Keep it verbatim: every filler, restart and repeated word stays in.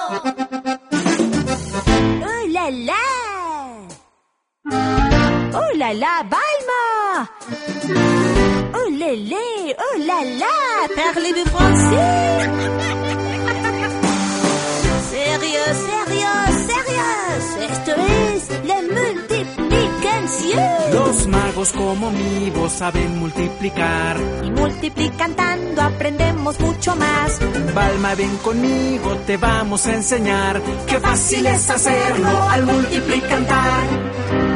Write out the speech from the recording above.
¡Oh, la, la! ¡Oh, la, la, Balma! ¡Oh, lé, lé! ¡Oh, la, la! Parlez-vous français? ¡Sérieux, sérieux, sérieux! Esto es la multiplicación. Los magos como mi voz saben multiplicar. Y multiplicando aprendemos mucho más. Balma, ven conmigo, te vamos a enseñar. Qué fácil es hacerlo al multiplicar.